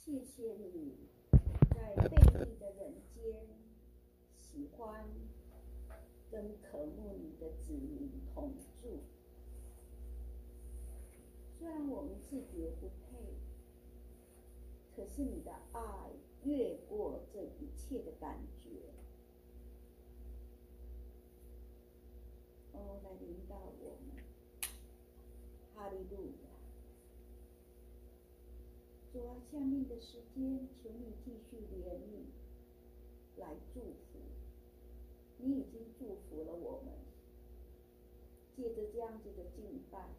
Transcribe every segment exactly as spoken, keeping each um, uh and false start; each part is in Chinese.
谢谢你在悖逆的人间喜欢跟渴慕你的子民同住。虽然我们自觉不配，可是你的爱越过这一切的感觉，哦，来领导我们。哈利路亚！主啊，下面的时间，求你继续怜悯，来祝福。你已经祝福了我们，借着这样子的敬拜，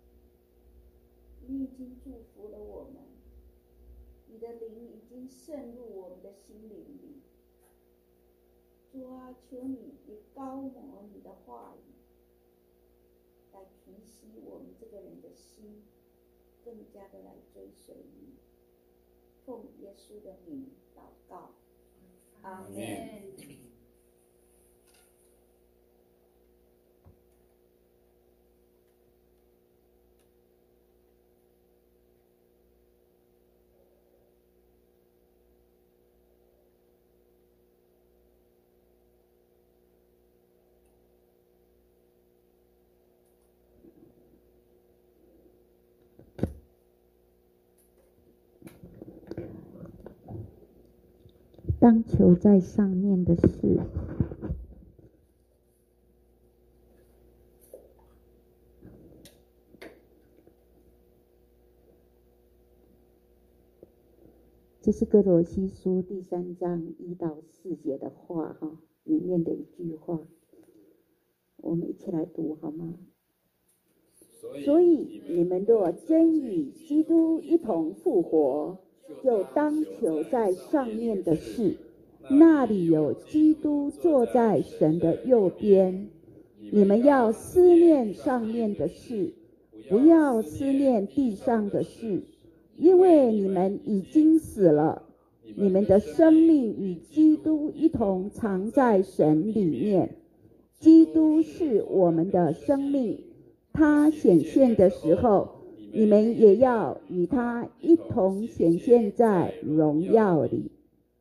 你已经祝福了我们，你的灵已经渗入我们的心灵里。主啊，求你也高摩你的话语，来提醒我们这个人的心，更加的来追随你。奉耶稣的名祷告，阿们。 当求在上面的事，这是哥罗西书第三章一到四节的话哈，里面的一句话，我们一起来读好吗？所以你们若真与基督一同复活，就当求在上面的事，那里有基督坐在神的右边。你们要思念上面的事，不要思念地上的事，因为你们已经死了，你们的生命与基督一同藏在神里面。基督是我们的生命，他显现的时候，你们也要与他一同显现在荣耀里。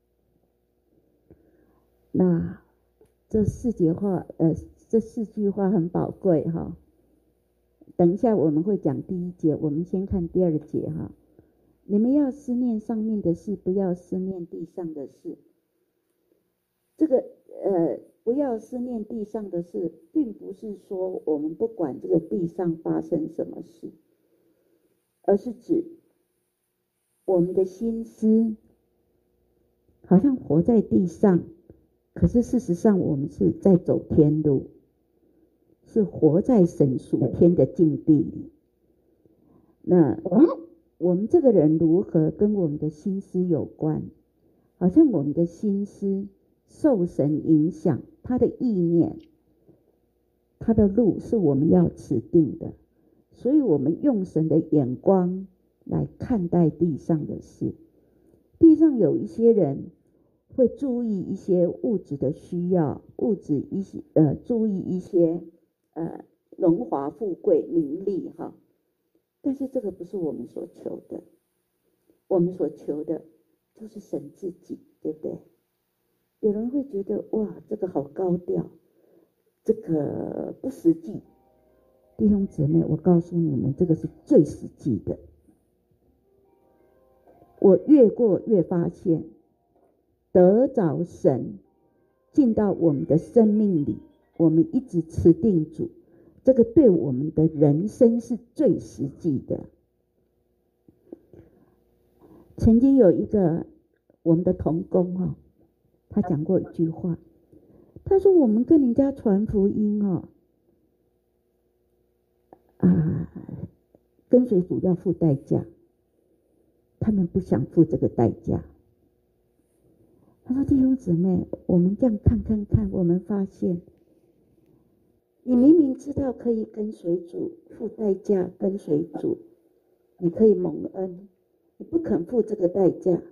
那这四节话，呃，这四句话很宝贵哈。等一下我们会讲第一节，我们先看第二节哈。你们要思念上面的事，不要思念地上的事。这个呃，不要思念地上的事，并不是说我们不管这个地上发生什么事，而是指我们的心思好像活在地上，可是事实上我们是在走天路，是活在神属天的境地里。那我们这个人如何跟我们的心思有关？好像我们的心思受神影响，他的意念，他的路是我们要指定的，所以我们用神的眼光来看待地上的事。地上有一些人会注意一些物质的需要，物质一些呃注意一些呃荣华富贵名利哈，但是这个不是我们所求的，我们所求的就是神自己，对不对？有人会觉得哇，这个好高调，这个不实际。弟兄姊妹，我告诉你们，这个是最实际的。我越过越发现，得着神进到我们的生命里，我们一直持定主，这个对我们的人生是最实际的。曾经有一个我们的同工哈、哦，他讲过一句话，他说我们跟人家传福音哦，啊，跟随主要付代价，他们不想付这个代价。他说弟兄姊妹，我们这样看看看，我们发现你明明知道可以跟随主付代价，跟随主你可以蒙恩，你不肯付这个代价。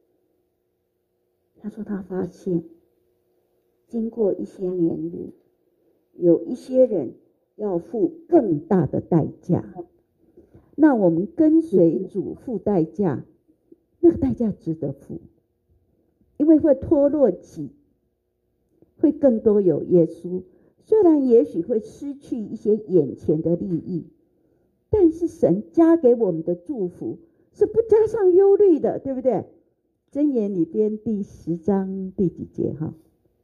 他说他发现经过一些年日，有一些人要付更大的代价。那我们跟随主付代价， 那个代价值得付，因为会脱落己，会更多有耶稣。虽然也许会失去一些眼前的利益，但是神加给我们的祝福是不加上忧虑的，对不对？箴言里边第十章第几节哈？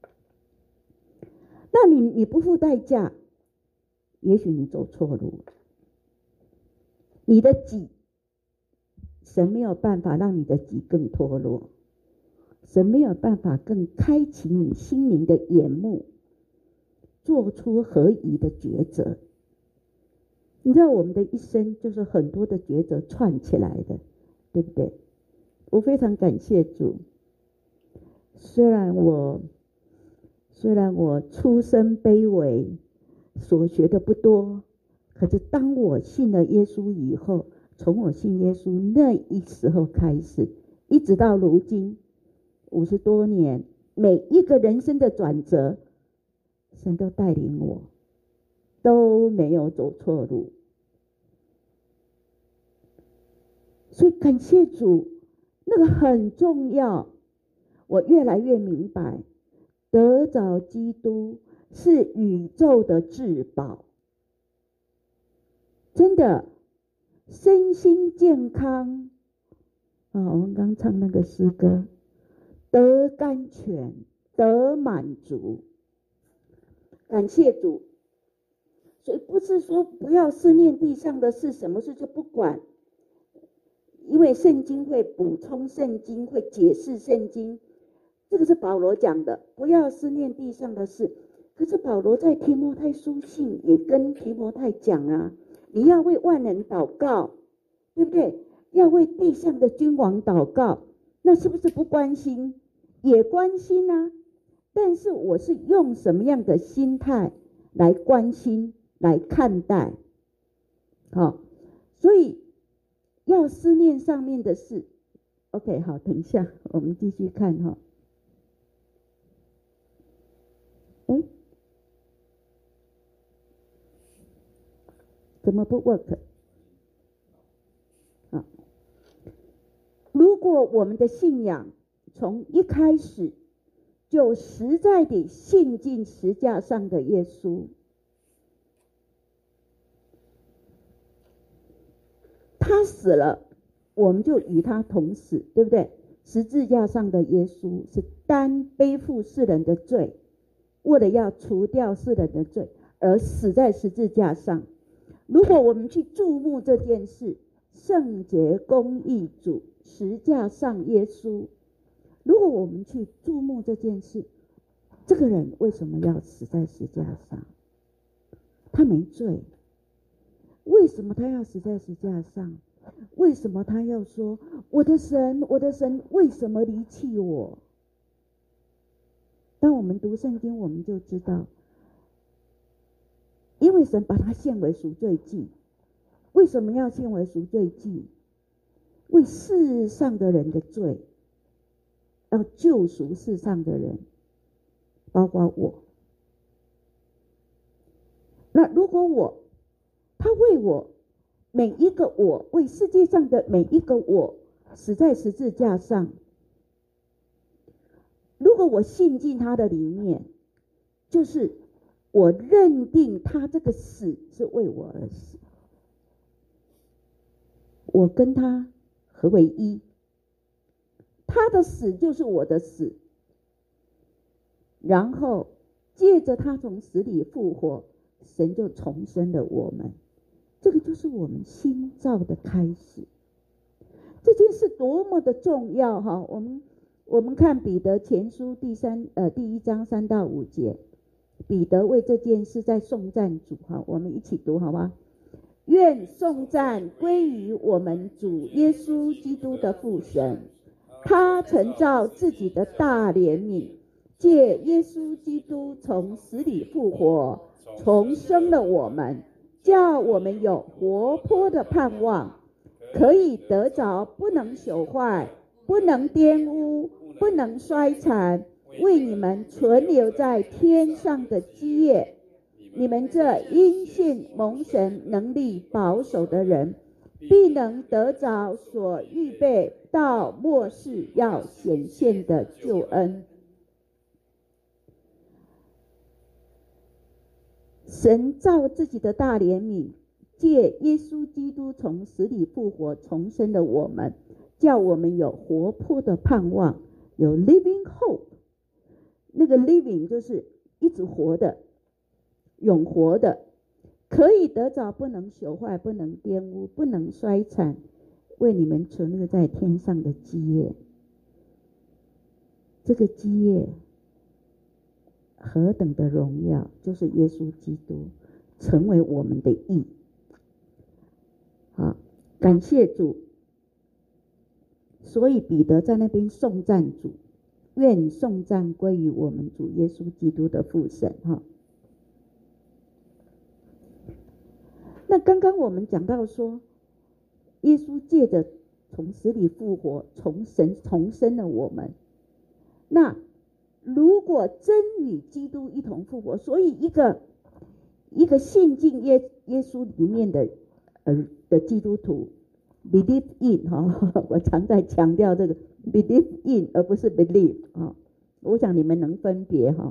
那你你不付代价，也许你走错路，你的己，神没有办法让你的己更脱落，神没有办法更开启你心灵的眼目，做出合宜的抉择。你知道我们的一生就是很多的抉择串起来的，对不对？我非常感谢主，虽然我虽然我出身卑微，所学的不多，可是当我信了耶稣以后，从我信耶稣那一时候开始，一直到如今五十多年，每一个人生的转折，神都带领我，都没有走错路。所以感谢主，那个很重要。我越来越明白，得着基督是宇宙的至宝。真的，身心健康啊！我们刚唱那个诗歌，得甘泉，得满足。感谢主。所以不是说不要思念地上的事，什么事就不管，因为圣经会补充圣经，会解释圣经。这个是保罗讲的，不要思念地上的事。可是保罗在提摩太书信也跟提摩太讲啊，你要为万人祷告，对不对？要为地上的君王祷告，那是不是不关心？也关心啊，但是我是用什么样的心态来关心，来看待？好，所以要思念上面的事。 OK， 好，等一下我们继续看哈。哎，怎么不 work？ 好，如果我们的信仰从一开始就实在地信进十架上的耶稣，他死了，我们就与他同死，对不对？十字架上的耶稣是担背负世人的罪，为了要除掉世人的罪而死在十字架上。如果我们去注目这件事，圣洁公义主十架上耶稣，如果我们去注目这件事，这个人为什么要死在十字架上？他没罪，为什么他要死在十字架上？为什么他要说我的神，我的神为什么离弃我？当我们读圣经，我们就知道，因为神把他献为赎罪祭。为什么要献为赎罪祭？为世上的人的罪，要救赎世上的人，包括我。那如果我，他为我，每一个我，为世界上的每一个我死在十字架上，如果我信进他的里面，就是我认定他这个死是为我而死，我跟他合为一，他的死就是我的死，然后借着他从死里复活，神就重生了我们。这个就是我们新造的开始。这件事多么的重要哈！我们我们看彼得前书第三呃第一章三到五节，彼得为这件事在颂赞主哈，我们一起读好吗？愿颂赞归于我们主耶稣基督的父神，他曾照自己的大怜悯，借耶稣基督从死里复活，重生了我们，叫我们有活泼的盼望，可以得着不能朽坏、不能玷污、不能衰残，为你们存留在天上的基业。你们这因信蒙神能力保守的人， 必能得着所预备到末世要显现的救恩。神照自己的大怜悯，借耶稣基督从死里复活重生的我们，叫我们有活泼的盼望，有 living hope。 那个 living 就是一直活的，永活的，可以得着不能朽坏，不能玷污，不能衰残，为你们存留在天上的基业。这个基业何等的荣耀，就是耶稣基督成为我们的义。好，感谢主。所以彼得在那边颂赞主，愿颂赞归于我们主耶稣基督的父神。哈，那刚刚我们讲到说，耶稣借着从死里复活，从神重生了我们。那如果真与基督一同复活，所以一个一个信进耶耶稣里面的呃的基督徒 ，believe in 哈、哦，我常在强调这个 believe in 而不是 believe 啊、哦，我想你们能分别哈、哦。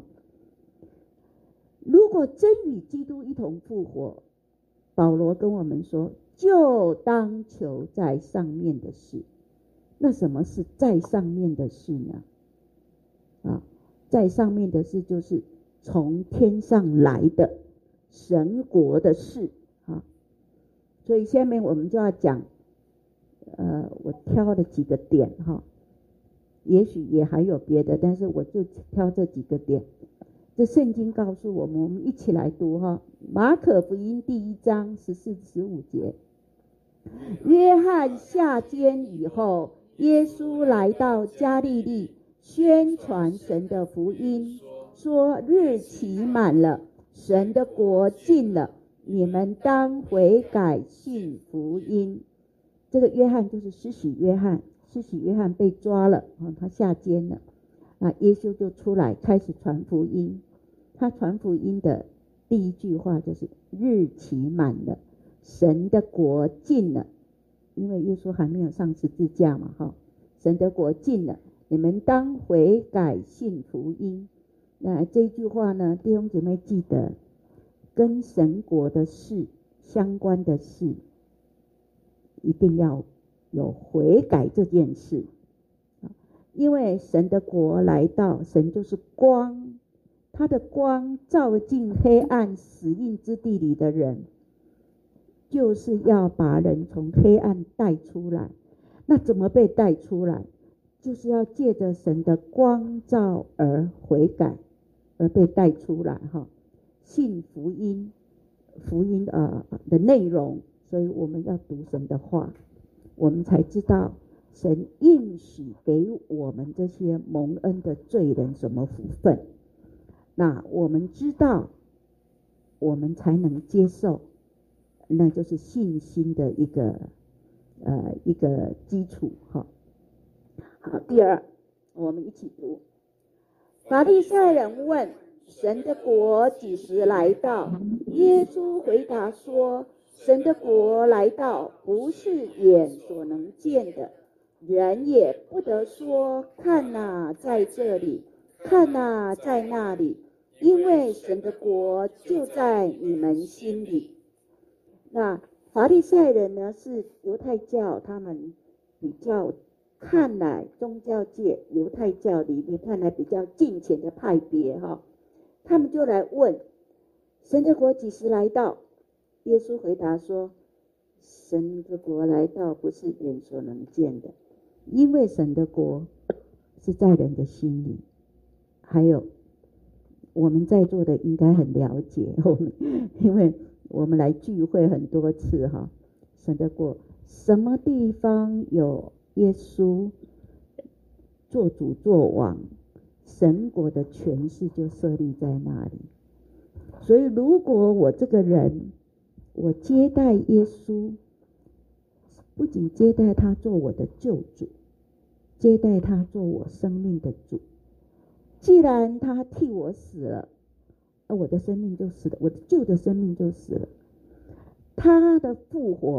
如果真与基督一同复活，保罗跟我们说，就当求在上面的事。那什么是在上面的事呢？啊，在上面的事就是从天上来的神国的事啊。所以下面我们就要讲，呃，我挑了几个点哈，也许也还有别的，但是我就挑这几个点。这圣经告诉我们，我们一起来读哈。马可福音第一章十四十五节，约翰下监以后，耶稣来到加利利，宣传神的福音，说日期满了，神的国近了，你们当悔改信福音。这个约翰就是施洗约翰，施洗约翰被抓了，他下监了，那耶稣就出来开始传福音。他传福音的第一句话就是日期满了，神的国近了，因为耶稣还没有上十字架嘛，哈，神的国近了，你们当悔改信福音。那这句话呢，弟兄姐妹记得，跟神国的事相关的事，一定要有悔改这件事。因为神的国来到，神就是光，他的光照进黑暗死荫之地里的人，就是要把人从黑暗带出来。那怎么被带出来？就是要借着神的光照而悔改，而被带出来哈。信福音，福音呃的内容，所以我们要读神的话，我们才知道神应许给我们这些蒙恩的罪人什么福分。那我们知道，我们才能接受，那就是信心的一个呃一个基础哈。好，第二，我们一起读。法利赛人问：神的国几时来到？耶稣回答说：神的国来到，不是眼所能见的，人也不得说看哪，在这里，看哪，在那里，因为神的国就在你们心里。那法利赛人呢，是犹太教他们比较看来宗教界犹太教里面看来比较敬虔的派别哈，他们就来问神的国几时来到？耶稣回答说：神的国来到，不是眼所能见的，因为神的国是在人的心里。还有我们在座的应该很了解，我们因为我们来聚会很多次哈，神的国什么地方有耶稣做主做王，神国的权势就设立在那里。所以如果我这个人，我接待耶稣，不仅接待他做我的救主，接待他做我生命的主。既然他替我死了，而我的生命就死了，我的旧的生命就死了。他的复活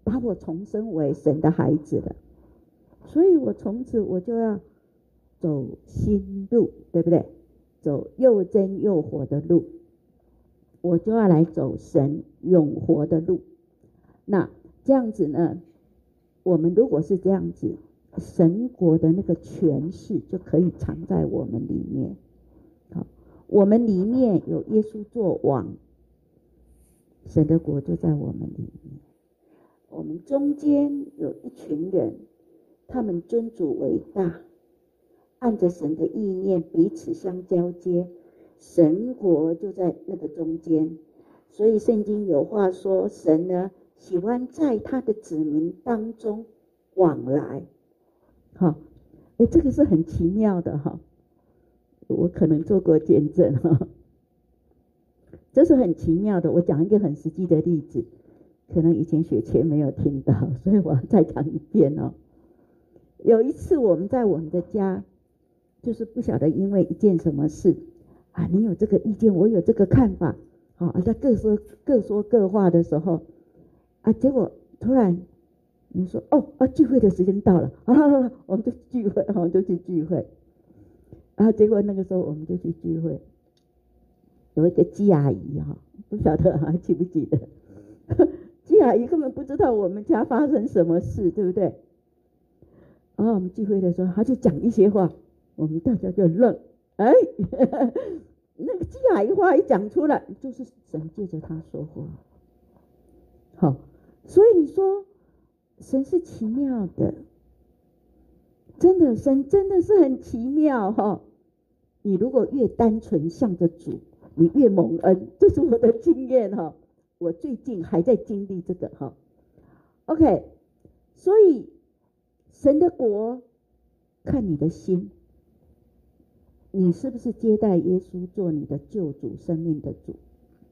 把我重生为神的孩子了，所以我从此我就要走新路，对不对？走又真又活的路，我就要来走神永活的路。那这样子呢，我们如果是这样子，神国的那个权势就可以藏在我们里面。好，我们里面有耶稣做王，神的国就在我们里面。我们中间有一群人，他们尊主为大，按着神的意念彼此相交接，神国就在那个中间。所以圣经有话说，神呢喜欢在他的子民当中往来。好，哎，这个是很奇妙的哈，我可能做过见证哈，这是很奇妙的。我讲一个很实际的例子，可能以前雪前没有听到，所以我要再讲一遍哦。有一次我们在我们的家，就是不晓得因为一件什么事啊，你有这个意见，我有这个看法，好、啊，在各说各说各话的时候啊，结果突然你说哦啊，聚会的时间到了，好了好了，我们就聚会，我们就去聚会。然后结果那个时候我们就去聚会，有一个季阿姨哈，不晓得还记不记得？季阿姨根本不知道我们家发生什么事，对不对？然后我们聚会的时候，她就讲一些话，我们大家就愣，哎，那个季阿姨话一讲出来，就是神借着她说话。好，所以你说神是奇妙的，真的，神真的是很奇妙哈。你如果越单纯向着主，你越蒙恩，这是我的经验哈。我最近还在经历这个哈。OK， 所以神的国看你的心，你是不是接待耶稣做你的救主，生命的主？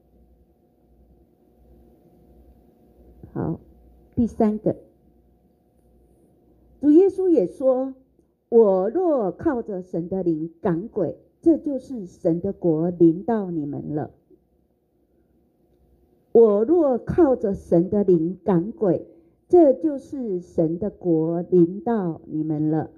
好，第三个，主耶稣也说，我若靠着神的灵赶鬼，这就是神的国临到你们了。我若靠着神的灵赶鬼，这就是神的国临到你们了。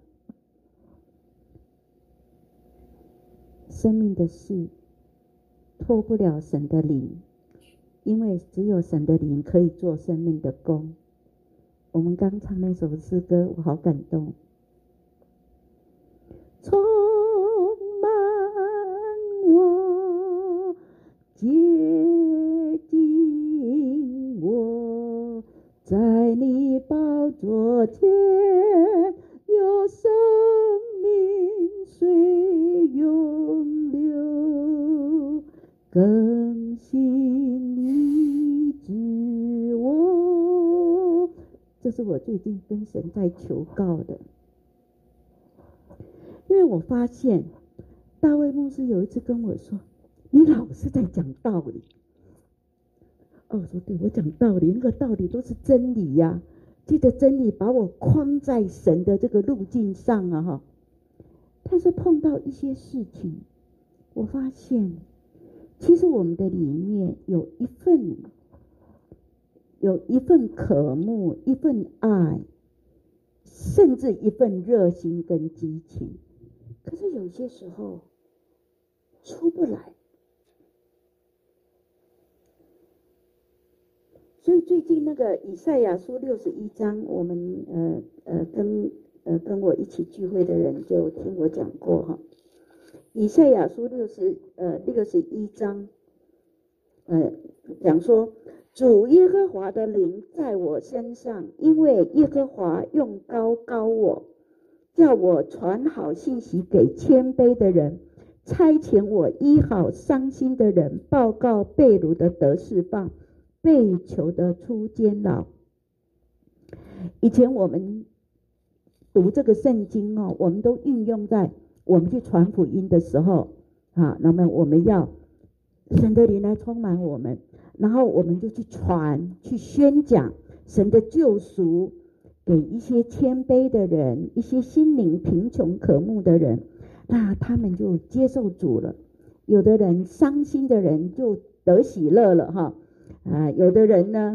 生命的事脱不了神的灵，因为只有神的灵可以做生命的工。我们刚唱那首诗歌，我好感动。充满我，接近我，在你宝座前有生命水涌流，更新医治我。这是我最近跟神在求告的。因为我发现大卫牧师有一次跟我说，你老是在讲道理。哦，我说对，我讲道理，那个道理都是真理呀、啊，这个真理把我框在神的这个路径上啊哈。但是碰到一些事情，我发现其实我们的里面有一份有一份渴慕，一份爱，甚至一份热心跟激情，可是有些时候出不来。所以最近那个以赛亚书六十一章，我们呃呃跟呃跟我一起聚会的人就听我讲过哈。以赛亚书六十呃六十一章，呃讲说，主耶和华的灵在我身上，因为耶和华用膏膏我，叫我传好信息给谦卑的人，差遣我医好伤心的人，报告被掳的得释放，被囚的出监牢。以前我们读这个圣经哦，我们都运用在我们去传福音的时候啊，那么我们要神的灵来充满我们，然后我们就去传，去宣讲神的救赎给一些谦卑的人，一些心灵贫穷渴慕的人，那他们就接受主了。有的人伤心的人就得喜乐了哈，啊，有的人呢，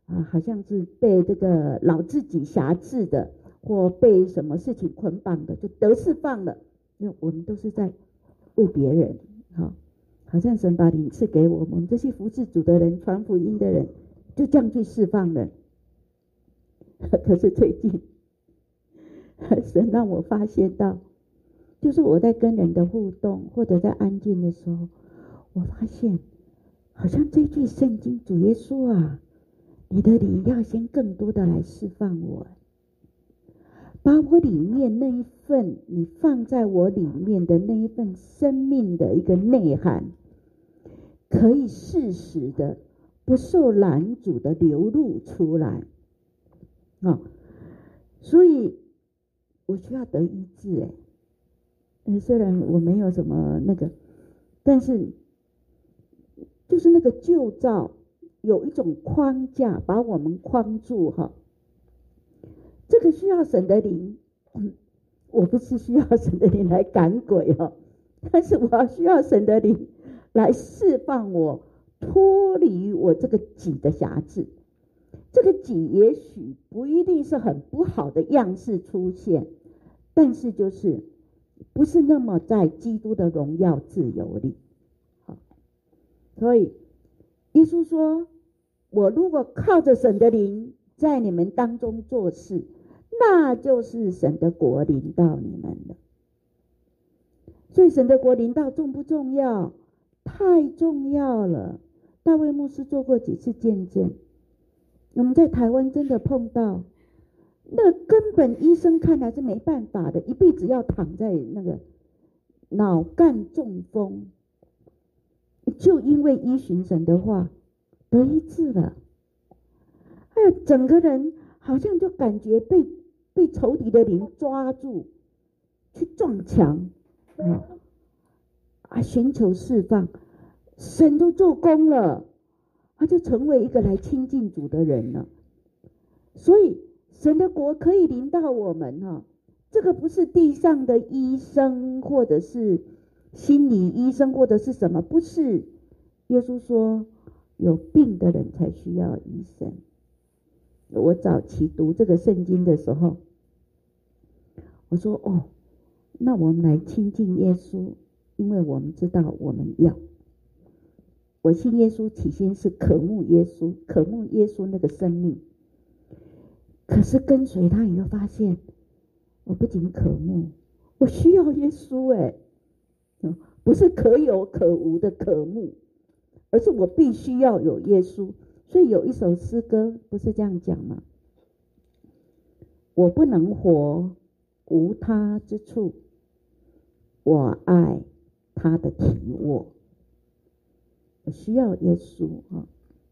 啊，好像是被这个老自己辖制的，或被什么事情捆绑的，就得释放了。因为我们都是在为别人，好，好像神把灵赐给我们，我们这些服侍主的人、传福音的人，就这样去释放了。可是最近，神让我发现到，就是我在跟人的互动，或者在安静的时候，我发现，好像这句圣经，主耶稣啊，你的灵要先更多的来释放我，把我里面那一份你放在我里面的那一份生命的一个内涵，可以适时的不受拦阻的流露出来。哦，所以我需要得医治。哎，虽然我没有什么那个，但是就是那个旧造有一种框架把我们框住哈。这个需要神的灵，我不是需要神的灵来赶鬼哈，但是我要需要神的灵来释放我，脱离我这个己的辖制。这个己也许不一定是很不好的样式出现，但是就是不是那么在基督的荣耀自由里。好，所以耶稣说，我如果靠着神的灵在你们当中做事，那就是神的国临到你们了。所以神的国临到重不重要？太重要了。大卫牧师做过几次见证，我们在台湾真的碰到，那根本医生看来是没办法的，一辈子要躺在那个脑干中风，就因为依循神的话得医治了。哎呀，整个人好像就感觉被被仇敌的灵抓住，去撞墙啊，啊，寻求释放，神都做工了，他就成为一个来亲近主的人了。所以神的国可以临到我们哈、哦，这个不是地上的医生或者是心理医生或者是什么，不是。耶稣说有病的人才需要医生。我早期读这个圣经的时候，我说哦，那我们来亲近耶稣，因为我们知道我们要。我信耶稣起先是渴慕耶稣，渴慕耶稣那个生命。可是跟随他以后发现，我不仅渴慕，我需要耶稣哎，不是可有可无的渴慕，而是我必须要有耶稣。所以有一首诗歌不是这样讲吗？我不能活无他之处，我爱他的体卧。我需要耶稣啊！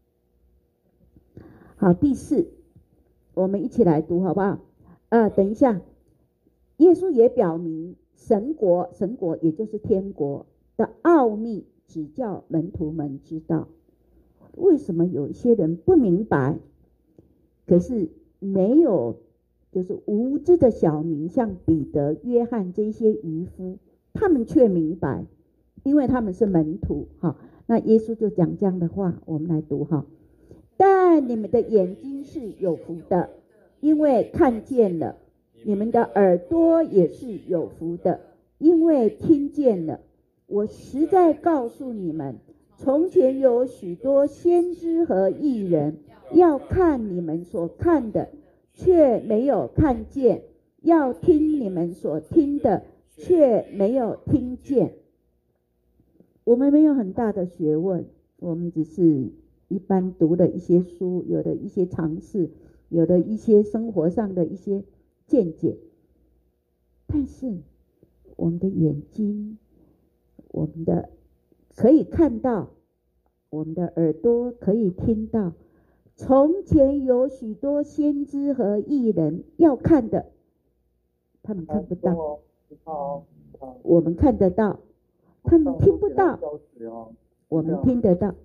好，第四，我们一起来读好不好？啊，等一下，耶稣也表明神国，神国也就是天国的奥秘，只叫门徒们知道。为什么有一些人不明白？可是没有，就是无知的小民，像彼得、约翰这些渔夫，他们却明白，因为他们是门徒哈。那耶稣就讲这样的话，我们来读哈。但你们的眼睛是有福的，因为看见了；你们的耳朵也是有福的，因为听见了。我实在告诉你们，从前有许多先知和义人，要看你们所看的，却没有看见；要听你们所听的，却没有听见。我们没有很大的学问，我们只是一般读了一些书，有的一些尝试，有的一些生活上的一些见解。但是我们的眼睛，我们的可以看到，我们的耳朵可以听到。从前有许多先知和义人要看的，他们看不到，我们看得到。他们听不到，我们听得到。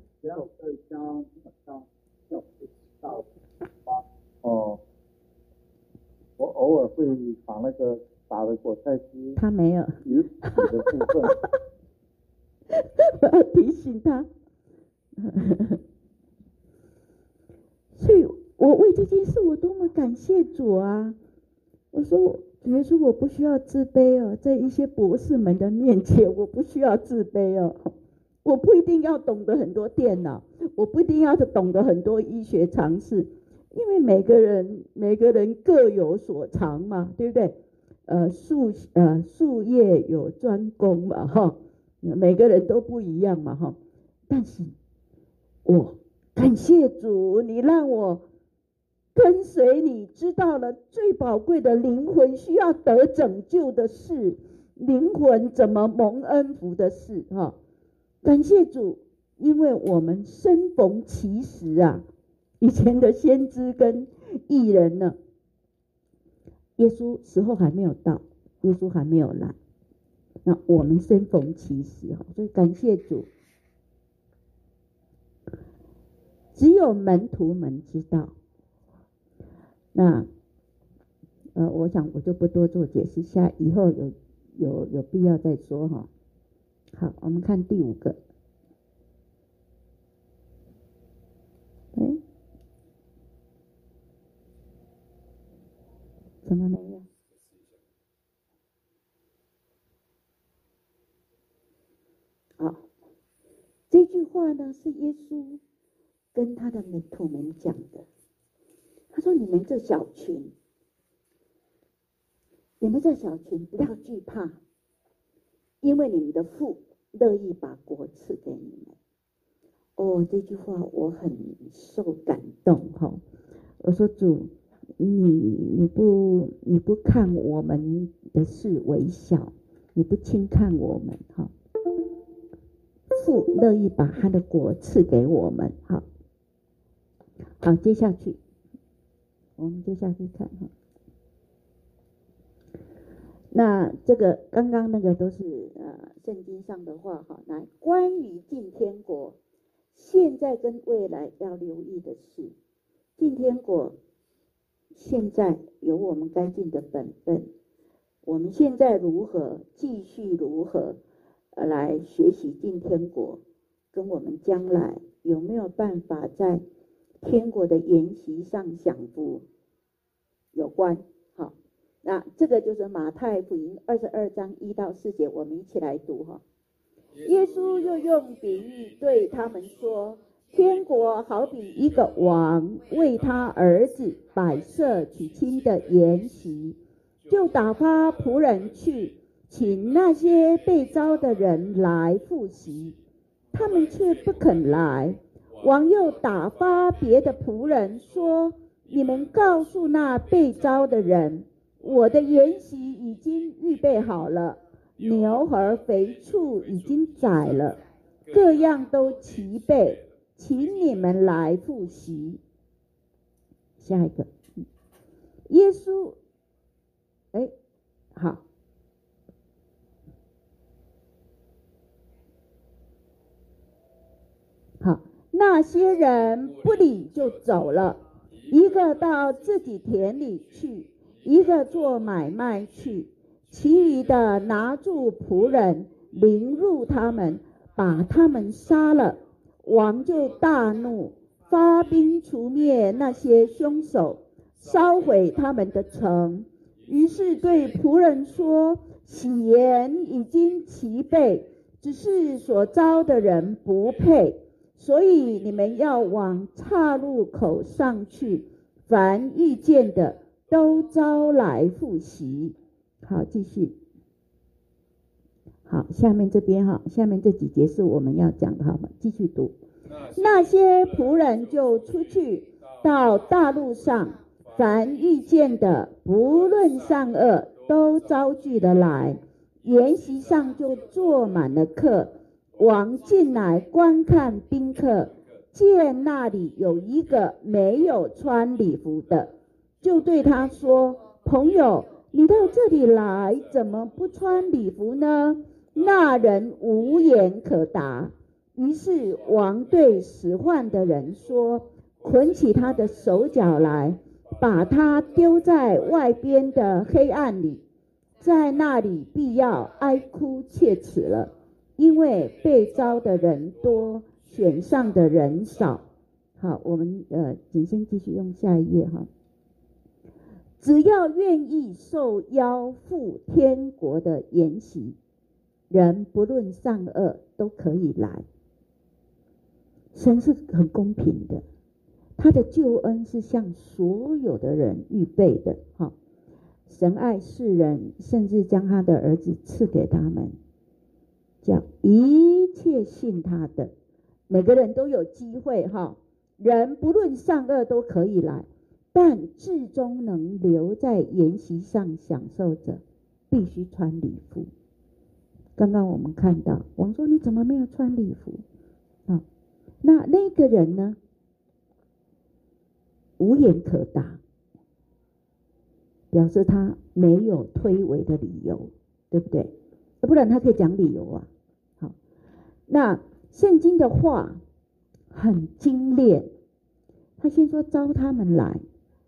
哦，我偶尔会把那个打的果菜汁， 他没有有洗的部分， 我要提醒他。 所以我为这件事我多么感谢主啊！我说主耶稣，我不需要自卑哦，在一些博士们的面前，我不需要自卑哦。我不一定要懂得很多电脑，我不一定要懂得很多医学常识，因为每个人每个人各有所长嘛，对不对？呃，术呃术业有专攻嘛，哈，每个人都不一样嘛，哈。但是我感谢主，你让我跟随你，知道了最宝贵的灵魂需要得拯救的事，灵魂怎么蒙恩福的事，哈。感谢主，因为我们生逢其时啊，以前的先知跟义人呢，耶稣时候还没有到，耶稣还没有来，那我们生逢其时，所以感谢主。只有门徒们知道。那呃，我想我就不多做解释，下以后有有有必要再说哈。好，我们看第五个。哎，怎么没有？好，这句话呢是耶稣跟他的门徒们讲的。他说：“你们这小群，你们这小群不要惧怕，因为你们的父乐意把国赐给你们。”哦，这句话我很受感动哈、哦。我说主，你你不你不看我们的事为小，你不轻看我们哈、哦。父乐意把他的国赐给我们哈。好，接下去。我们接下去看哈，那这个刚刚那个都是呃圣经上的话哈。来，关于进天国，现在跟未来要留意的是，进天国现在有我们该尽的本分，我们现在如何继续如何呃来学习进天国，跟我们将来有没有办法在天国的筵席上享福有关。好，那这个就是马太福音二十二章一到四节，我们一起来读哈。耶稣又用比喻对他们说，天国好比一个王为他儿子摆设娶亲的筵席，就打发仆人去请那些被招的人来赴席，他们却不肯来。王又打发别的仆人说，你们告诉那被招的人，我的筵席已经预备好了，牛和肥畜已经宰了，各样都齐备，请你们来赴席。下一个，耶稣，哎，好，好。那些人不理就走了，一个到自己田里去，一个做买卖去，其余的拿住仆人，凌辱他们，把他们杀了。王就大怒，发兵除灭那些凶手，烧毁他们的城。于是对仆人说，喜筵已经齐备，只是所招的人不配，所以你们要往岔路口上去，凡遇见的都招来赴席。好，继续。好，下面这边哈，下面这几节是我们要讲的，好吗？继续读。那些仆人就出去到大路上，凡遇见的，不论善恶，都招聚了来，筵席上就坐满了客。王进来观看宾客，见那里有一个没有穿礼服的，就对他说，朋友，你到这里来，怎么不穿礼服呢？那人无言可答。于是王对使唤的人说，捆起他的手脚来，把他丢在外边的黑暗里，在那里必要哀哭切齿了，因为被招的人多，选上的人少。 好，我们呃谨慎继续用下一页哈。只要愿意受邀赴天国的筵席，人不论善恶都可以来。神是很公平的，他的救恩是向所有的人预备的。哈，神爱世人，甚至将他的儿子赐给他们，叫一切信他的，每个人都有机会哈。人不论善恶都可以来，但至终能留在筵席上享受者，必须穿礼服。刚刚我们看到王说你怎么没有穿礼服啊？那那个人呢，无言可答，表示他没有推诿的理由，对不对？不然他可以讲理由啊。好，那圣经的话很精炼，他先说招他们来，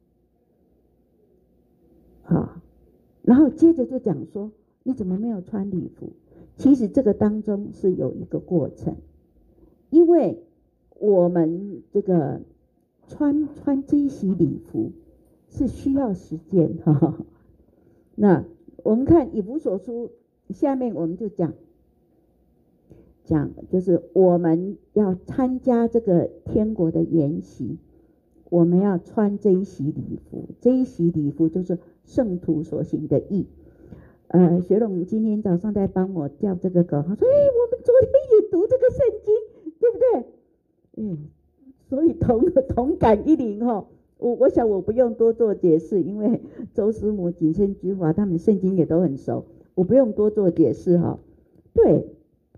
好，然后接着就讲说你怎么没有穿礼服？其实这个当中是有一个过程，因为我们这个穿穿这一袭礼服是需要时间哈。那我们看以弗所书下面，我们就讲讲就是我们要参加这个天国的筵席，我们要穿这一袭礼服，这一袭礼服就是圣徒所行的义。呃，学龙今天早上在帮我叫这个稿，他说：“哎，我们昨天也读这个圣经，对不对？”嗯，所以同同感一灵哈。我我想我不用多做解释，因为周师母、谨慎居华他们圣经也都很熟，我不用多做解释哈。对，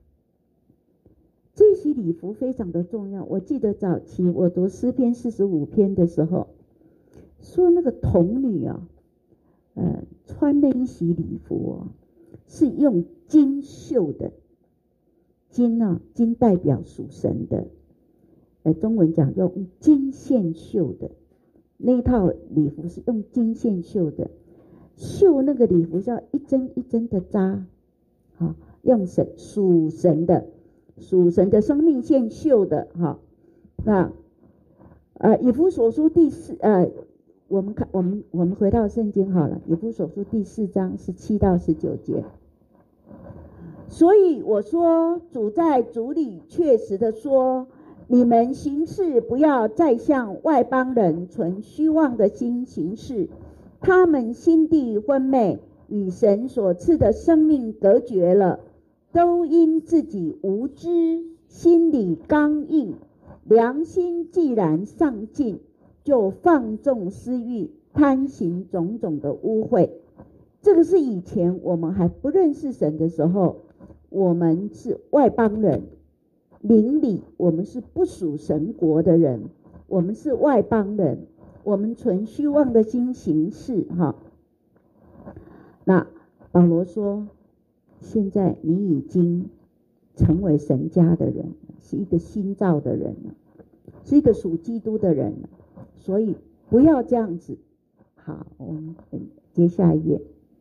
这一袭礼服非常的重要。我记得早期我读诗篇四十五篇的时候，说那个童女啊。呃，穿那一袭礼服哦，是用金绣的。金啊，金代表属神的，呃，中文讲用金线绣的。那一套礼服是用金线绣的，绣那个礼服是要一针一针的扎，好，用神属神的属神的生命线绣的，哈。那呃，以弗所书第四呃。我们看，我们我们回到圣经好了，以弗所书第四章十七到十九节。所以我说，主在主里确实的说，你们行事不要再像外邦人存虚妄的心行事，他们心地昏昧，与神所赐的生命隔绝了，都因自己无知，心里刚硬，良心既然丧尽，就放纵私欲，贪行种种的污秽。这个是以前我们还不认识神的时候，我们是外邦人，灵里我们是不属神国的人，我们是外邦人，我们存虚妄的心行事哈。那保罗说，现在你已经成为神家的人，是一个新造的人了，是一个属基督的人了。所以不要这样子。好，我们接下一页，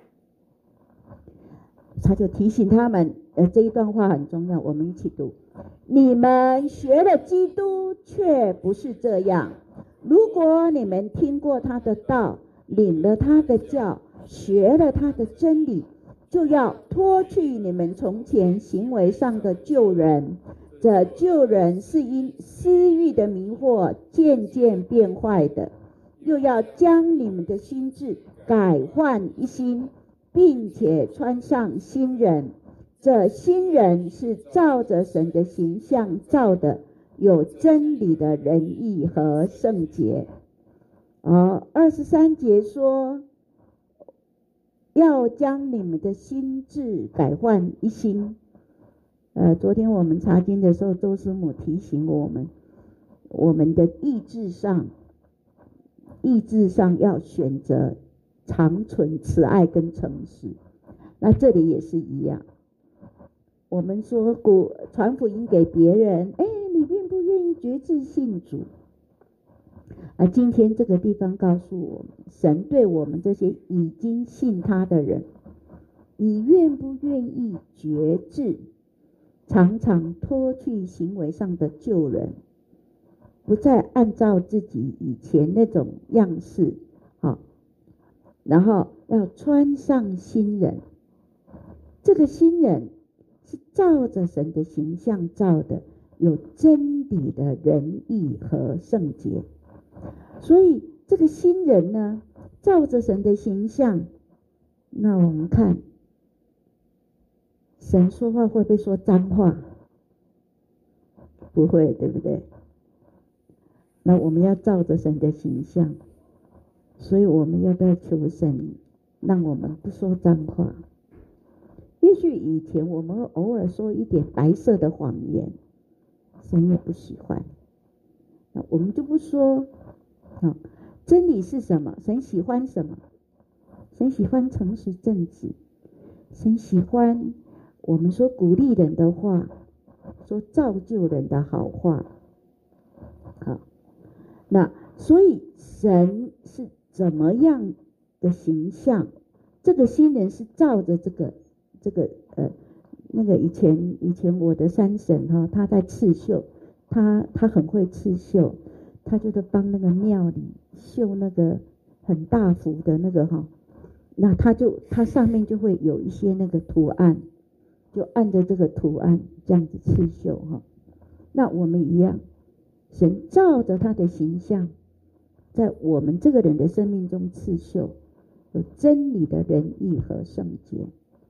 他就提醒他们，呃，这一段话很重要，我们一起读。你们学了基督，却不是这样。如果你们听过他的道，领了他的教，学了他的真理，就要脱去你们从前行为上的旧人。这旧人是因私欲的迷惑渐渐变坏的，又要将你们的心志改换一新，并且穿上新人。这新人是照着神的形象造的，有真理的仁义和圣洁。而二十三节说，要将你们的心志改换一新。呃，昨天我们查经的时候，周师母提醒我们，我们的意志上，意志上要选择长存慈爱跟诚实。那这里也是一样，我们说古传福音给别人，哎，你愿不愿意决志信主？而今天这个地方告诉我们，神对我们这些已经信他的人，你愿不愿意决志？常常脱去行为上的旧人， 不再按照自己以前那种样式，好，然后要穿上新人。这个新人是照着神的形象造的，有真理的仁义和圣洁。所以这个新人呢，照着神的形象，那我们看神说话会不会说脏话？不会，对不对？那我们要照着神的形象，所以我们要不要求神让我们不说脏话？也许以前我们偶尔说一点白色的谎言，神也不喜欢，那我们就不说。好，真理是什么？神喜欢什么？神喜欢诚实正直，神喜欢我们说鼓励人的话，说造就人的好话。好，那所以神是怎么样的形象？这个新人是照着这个这个呃那个以前以前我的三婶哈，他在刺绣，他他很会刺绣，他就是帮那个庙里绣那个很大幅的那个哈，那他就他上面就会有一些那个图案，就按着这个图案这样子刺绣哈。那我们一样，神照着他的形象，在我们这个人的生命中刺绣，有真理的仁义和圣洁。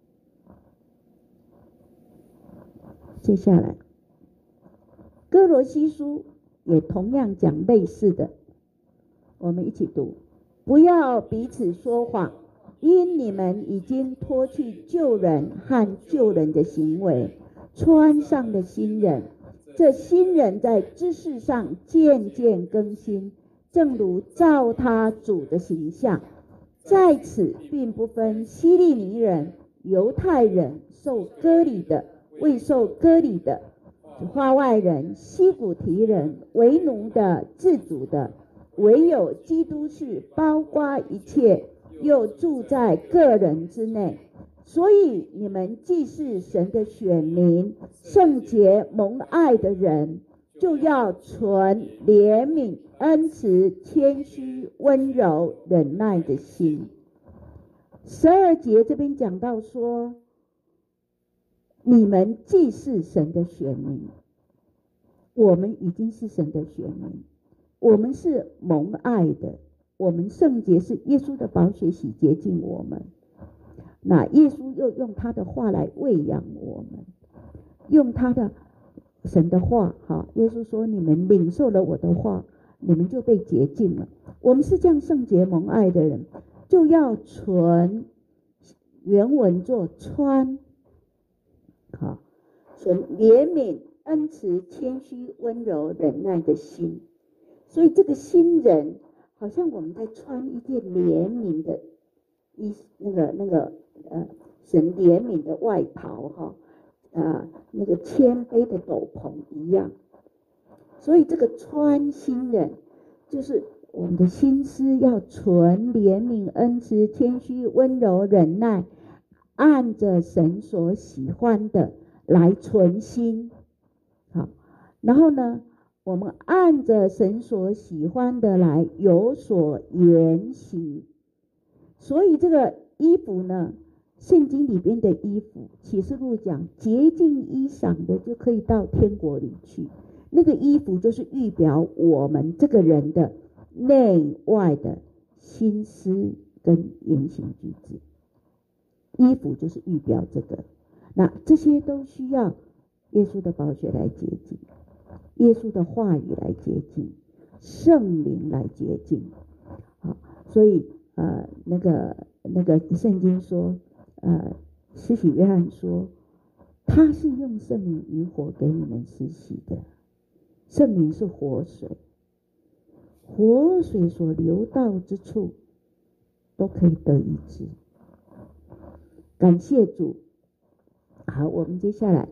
接下来，哥罗西书也同样讲类似的，我们一起读：不要彼此说谎，因你们已经脱去旧人和旧人的行为，穿上了新人。这新人在知识上渐渐更新，正如照他主的形象。在此并不分希利尼人、犹太人、受割礼的、未受割礼的、化外人、西古提人、为奴的、自主的，唯有基督是包括一切，又住在个人之内。所以你们既是神的选民，圣洁蒙爱的人，就要存怜悯、恩慈、谦虚、温柔、忍耐的心。十二节这边讲到说，你们既是神的选民，我们已经是神的选民，我们是蒙爱的，我们圣洁是耶稣的宝血洗洁净我们。那耶稣又用他的话来喂养我们，用他的神的话，哈，耶稣说：“你们领受了我的话，你们就被洁净了。”我们是这样圣洁蒙爱的人，就要存，原文做穿，好，存怜悯、恩慈、谦虚、温柔、忍耐的心。所以这个新人，好像我们在穿一件怜悯的衣，那个那个呃，神怜悯的外袍哈，啊，那个谦卑的斗篷一样。所以这个穿新人，就是我们的心思要存怜悯、恩慈、谦虚、温柔、忍耐，按着神所喜欢的来存心。好，然后呢，我们按着神所喜欢的来有所言行。所以这个衣服呢，圣经里边的衣服，启示录讲洁净衣裳的就可以到天国里去。那个衣服就是预表我们这个人的内外的心思跟言行举止。衣服就是预表这个，那这些都需要耶稣的宝血来洁净，耶稣的话语来洁净，圣灵来洁净。好，所以呃，那个那个圣经说，呃，施洗约翰说，他是用圣灵与火给你们施洗的。圣灵是活水，活水所流到之处，都可以得医治。感谢主。好，我们接下来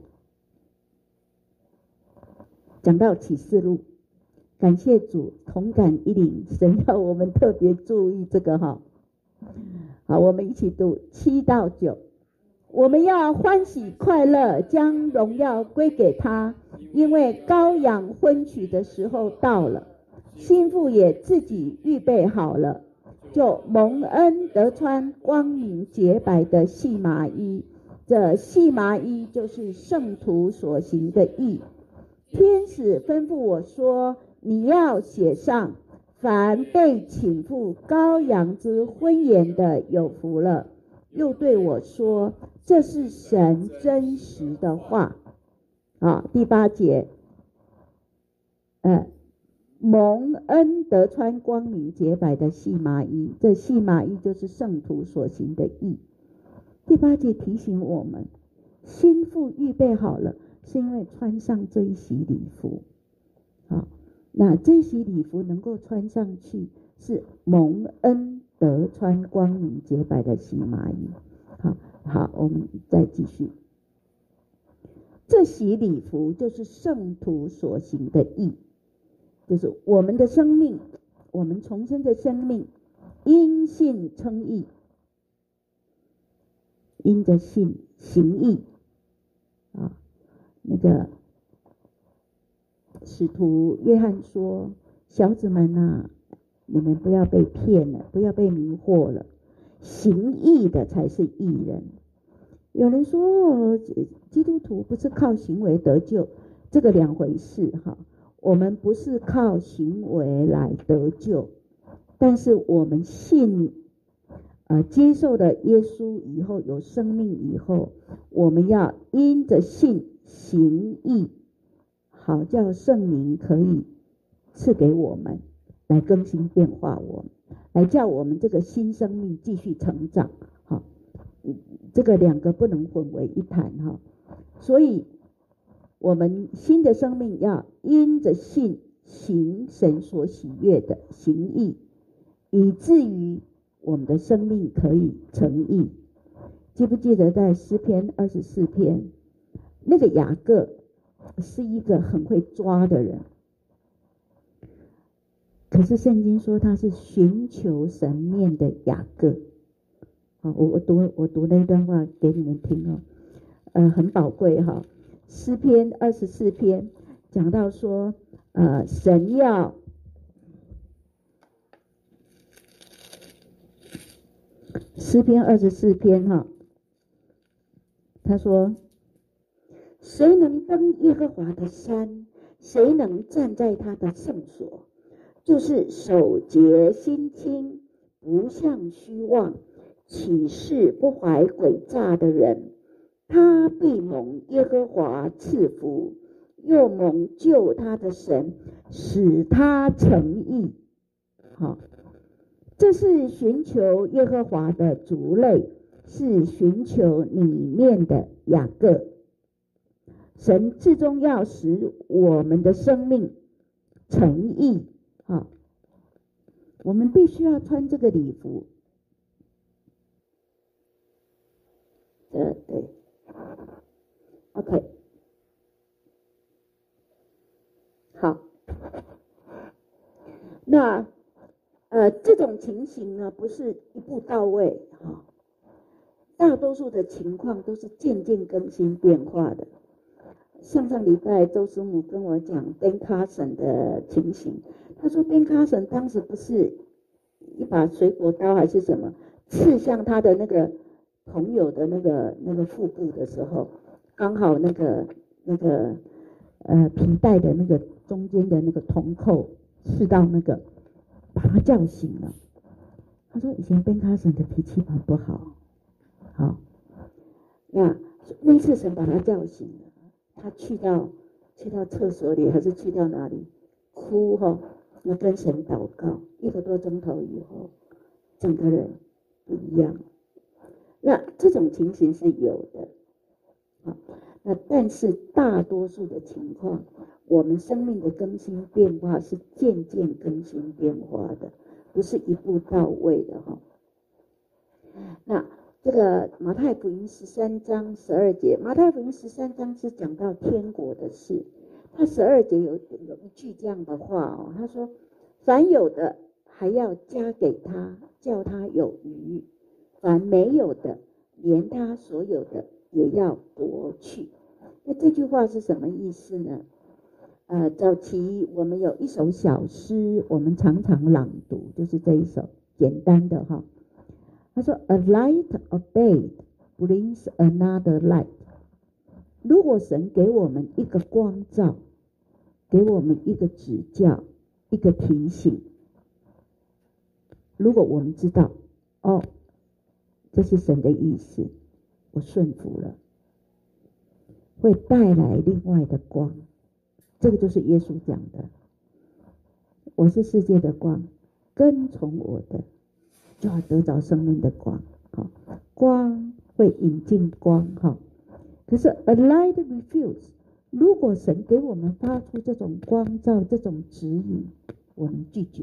讲到启示录。感谢主，同感一灵，神要我们特别注意这个哈。好，我们一起读七到九。 我们要欢喜快乐，将荣耀归给他，因为羔羊婚娶的时候到了，新妇也自己预备好了，就蒙恩得穿光明洁白的细麻衣。这细麻衣就是圣徒所行的义。天使吩咐我说，你要写上，凡被请赴羔羊之婚宴的有福了。又对我说，这是神真实的话。啊，第八节，呃，蒙恩得穿光明洁白的细麻衣，这细麻衣就是圣徒所行的义。第八节提醒我们，新妇预备好了，是因为穿上这一袭礼服。好，那这一袭礼服能够穿上去，是蒙恩得穿光明洁白的细麻衣。好，好，我们再继续。这袭礼服就是圣徒所行的义，就是我们的生命，我们重生的生命，因信称义，因着信行义。啊，那个使徒约翰说，小子们啊，你们不要被骗了，不要被迷惑了，行义的才是义人。有人说、哦、基督徒不是靠行为得救，这个两回事哈。我们不是靠行为来得救，但是我们信呃，接受了耶稣以后，有生命以后，我们要因着信行义，好叫圣灵可以赐给我们，来更新变化我们，来叫我们这个新生命继续成长。好，这个两个不能混为一谈哈。所以我们新的生命要因着信行神所喜悦的行义，以至于我们的生命可以成义。记不记得在诗篇二十四篇，那个雅各是一个很会抓的人，可是圣经说他是寻求神面的雅各。好，我我读我读那段话给你们听哦，呃，很宝贵哈。诗篇二十四篇讲到说，呃，神要诗篇二十四篇哈，他说：谁能登耶和华的山？谁能站在他的圣所？就是手洁心清，不向虚妄，起誓不怀诡诈的人。他必蒙耶和华赐福，又蒙救他的神，使他成义。好，这是寻求耶和华的族类，是寻求里面的雅各。神最终要使我们的生命成义。好，我们必须要穿这个礼服。呃，对 ，OK， 好，那呃，这种情形呢，不是一步到位哈、哦，大多数的情况都是渐渐更新变化的。上上礼拜周师母跟我讲 Ben Carson 的情形，他说 Ben Carson 当时不是一把水果刀还是什么刺向他的那个朋友的那个那个腹部的时候，刚好那个那个呃皮带的那个中间的那个铜扣刺到那个，把他叫醒了。他说以前 Ben Carson 的脾气很不好，好，那那次神把他叫醒了。他去到去到厕所里，还是去到哪里哭哈、哦？那跟神祷告一个多钟头以后，整个人不一样。那这种情形是有的，好，那但是大多数的情况，我们生命的更新变化是渐渐更新变化的，不是一步到位的哈、哦。那这个马太福音十三章十二节，马太福音十三章是讲到天国的事，他十二节有有一句这样的话哦，他说：凡有的还要加给他，叫他有余；凡没有的， 连他所有的也要夺去。那这句话是什么意思呢？呃，早期我们有一首小诗，我们常常朗读，就是这一首简单的哈。他说 ：“A light obeyed brings another light。”如果神给我们一个光照，给我们一个指教，一个提醒，如果我们知道，哦，这是神的意思，我顺服了，会带来另外的光。这个就是耶稣讲的，我是世界的光，跟从我的就要得着生命的光。好，光会引进光。哈，可是 a light refuse， 如果神给我们发出这种光照，这种指引，我们拒绝，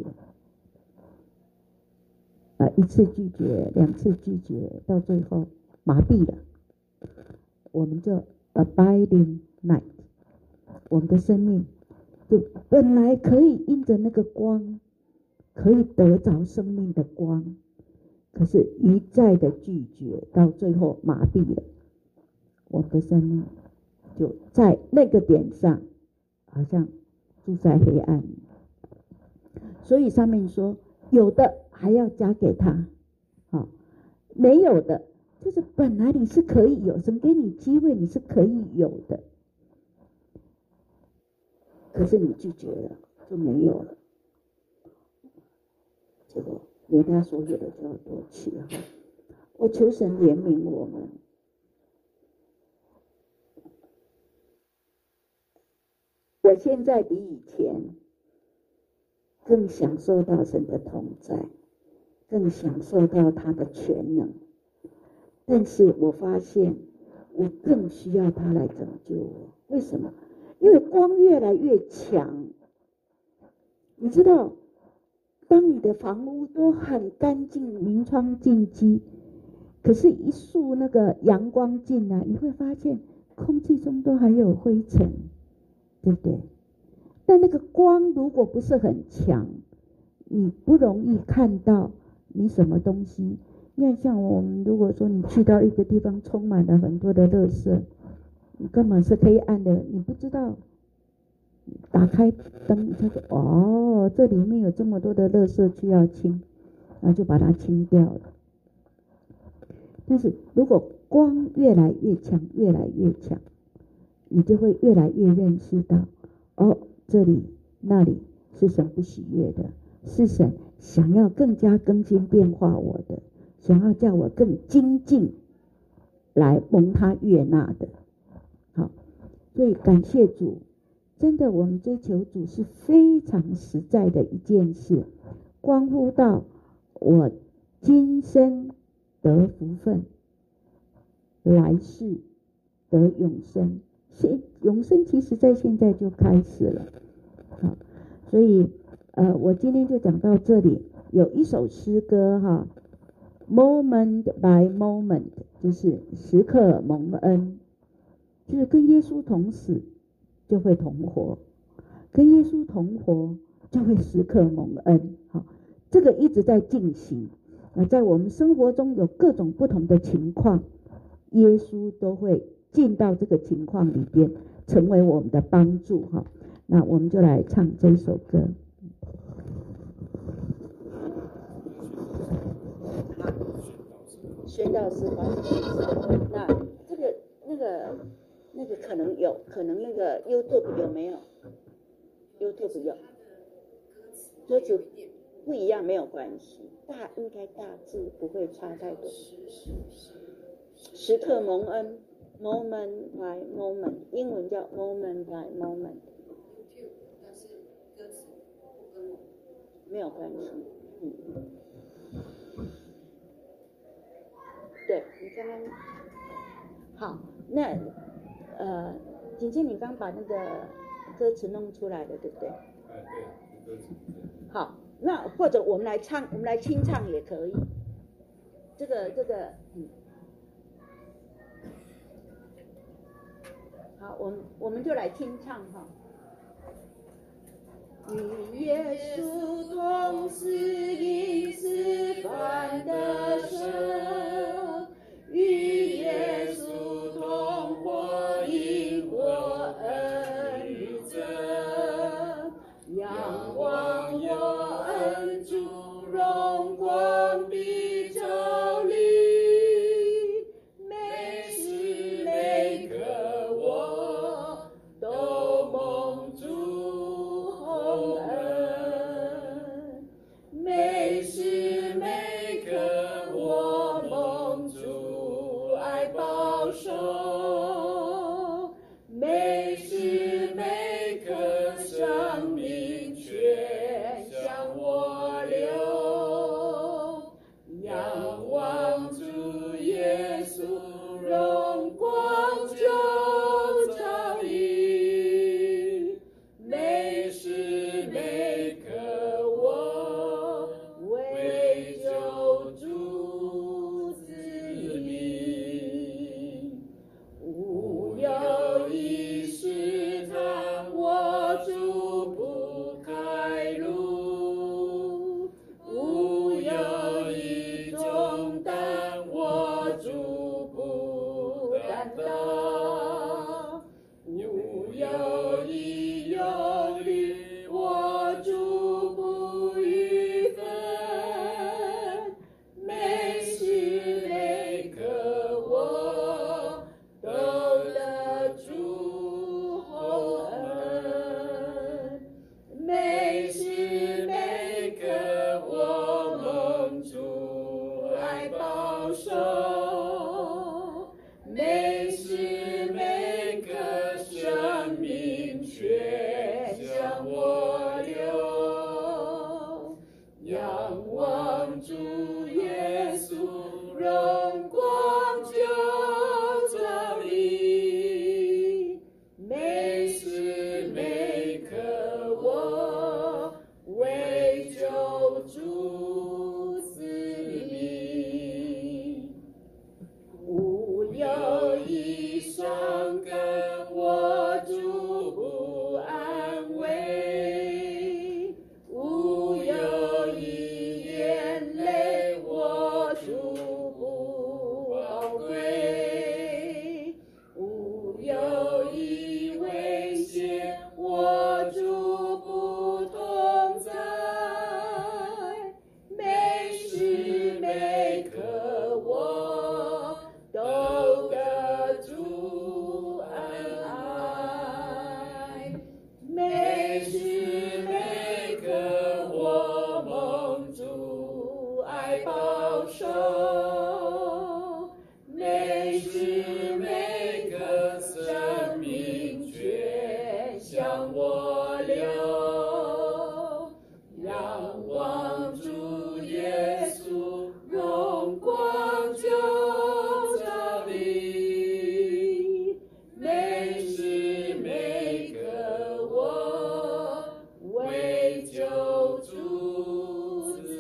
啊，一次拒绝，两次拒绝，到最后麻痹了，我们就 abiding night。我们的生命就本来可以因着那个光，可以得着生命的光，可是一再的拒绝，到最后麻痹了，我们的生命就在那个点上，好像住在黑暗里。所以上面说，有的还要加给他，好，没有的，就是本来你是可以有，神给你机会，你是可以有的。可是你拒绝了，就没有了。结果连他所有的就要夺去哈。我求神怜悯我们。我现在比以前更享受到神的同在，更享受到他的全能。但是我发现我更需要他来拯救我。为什么？因为光越来越强，你知道，当你的房屋都很干净，明窗净几，可是一束那个阳光进来，你会发现空气中都还有灰尘，对不对？但那个光如果不是很强，你不容易看到你什么东西。因为像我们如果说你去到一个地方充满了很多的垃圾，根本是黑暗的，你不知道。打开灯，他说：“哦，这里面有这么多的垃圾需要清，然后就把它清掉了。”但是如果光越来越强，越来越强，你就会越来越认识到，哦，这里那里是神不喜悦的，是神想要更加更新变化我的，想要叫我更精进，来蒙他悦纳的。好，所以感谢主，真的我们追求主是非常实在的一件事，关乎到我今生得福分，来世得永生。现永生其实在现在就开始了。好，所以呃，我今天就讲到这里。有一首诗歌哈 ，moment by moment， 就是时刻蒙恩，就是跟耶稣同死就会同活，跟耶稣同活就会时刻蒙恩。好，这个一直在进行。那在我们生活中有各种不同的情况，耶稣都会进到这个情况里边，成为我们的帮助哈。那我们就来唱这首歌。宣道诗班，那这个那个那个可能有，可能那个 YouTube 有没有 ？YouTube 有，歌词不一样没有关系，大应该大致不会差太多。时刻蒙恩 ，moment by moment， 英文叫 moment by moment， 没有关系，嗯。对，你刚刚好，那呃，景静，你刚把那个歌词弄出来了，对不对？哎，对，歌词。好，那或者我们来唱，我们来清唱也可以。这个这个，嗯，好，我们我们就来清唱哈。与耶稣同吃饮吃饭的时候，与爱保守，每时每刻生命全向我流，仰望主耶稣荣光就照映，每时每刻我为救主自命，无有一试探我主不开路，无有一重担我主不担当，无有一忧虑我主不预分，每时每刻我都得主厚恩，每时每刻我蒙主爱保守，每时每刻生命全向我流，仰望主耶稣荣光就照映，每时每刻我为救主自命，无有一伤感我主不安慰，无有一眼泪我主不宝贵，无有一危险我主不同在，每时每刻我都得主恩爱，每时每刻我蒙主爱保守，每时每刻生命全向我流，仰望主耶稣荣光就照映，每时每刻我为救主自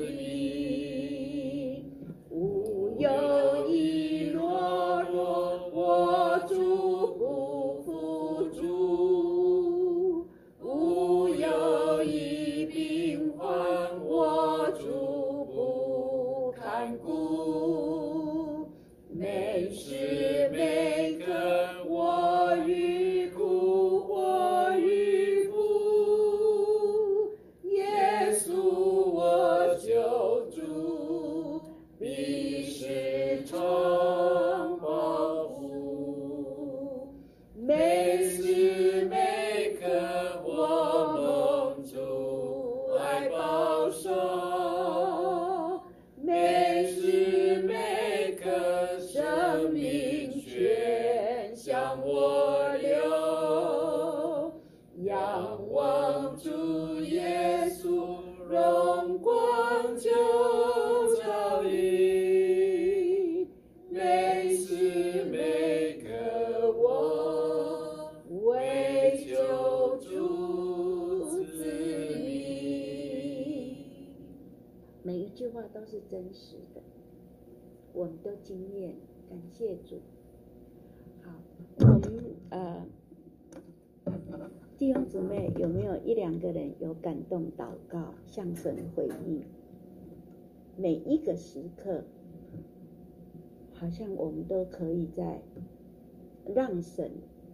命，无有一懦弱我主不扶助，无有一病患我主不看顾，每时每刻我与苦或与福，耶稣我救主必是常保护，每时每刻我蒙主爱保守，每时每刻生命全向我流，仰望主耶稣荣光就照映，每时每刻我为救主自命。 每一句话都是真实的，我们都经验，感谢主。好，我们呃弟兄姊妹有没有一两个人有感动祷告，向神回应？每一个时刻，好像我们都可以在让神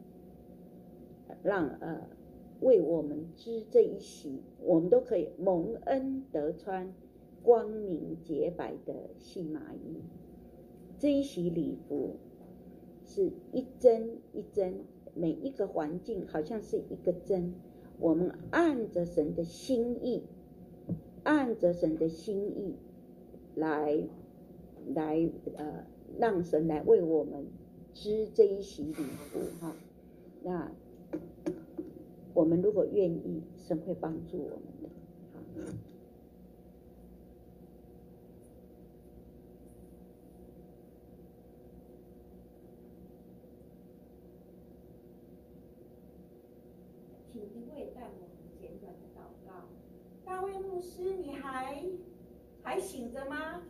让呃为我们织这一席，我们都可以蒙恩得穿光明洁白的细麻衣。这一袭礼服是一针一针，每一个环境好像是一个针，我们按着神的心意，按着神的心意来来呃让神来为我们织这一袭礼服哈。那我们如果愿意，神会帮助我们的。好， 请一位带我们简短的祷告。大卫牧师，你还还醒着吗？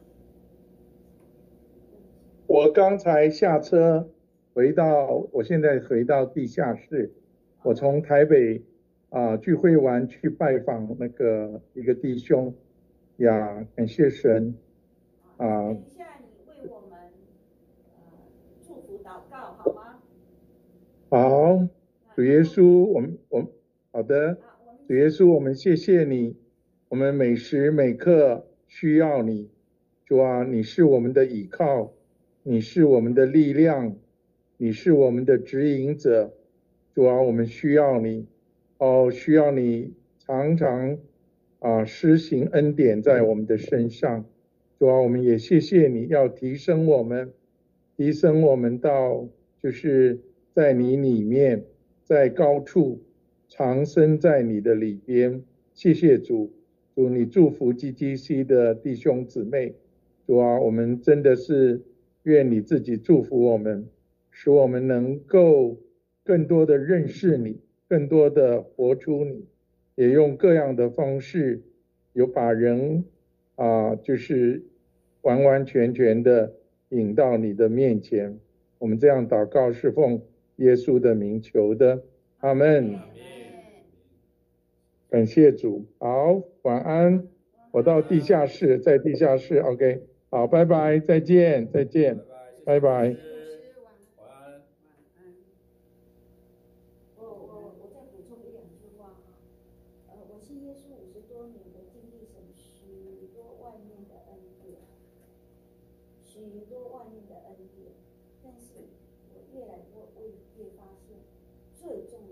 我刚才下车，回到我现在回到地下室。我从台北啊、呃、聚会完去拜访那个一个弟兄呀，感谢神啊、呃。 等一下，你为我们呃祝福祷告好吗？ 好，主耶稣，我们我好的，主耶稣，我们谢谢你，我们每时每刻需要你，主啊，你是我们的依靠，你是我们的力量，你是我们的指引者，主啊，我们需要你，哦，需要你常常啊施行恩典在我们的身上，主啊，我们也谢谢你要提升我们，提升我们到就是在你里面，在高处藏身在你的里边，谢谢主，主你祝福 G G C 的弟兄姊妹，主啊，我们真的是愿你自己祝福我们，使我们能够更多的认识你，更多的活出你，也用各样的方式，有把人啊、呃，就是完完全全的引到你的面前。我们这样祷告是奉耶稣的名求的，阿们。感谢主，好，晚安。我到地下室，在地下室 ，OK， 好，拜拜，再见，再见，拜拜。 晚安。我我我再补充一两句话哈，呃，我信耶稣五十多年的经历神许多外面的恩典，许多外面的恩典，但是我越来越我越发现最重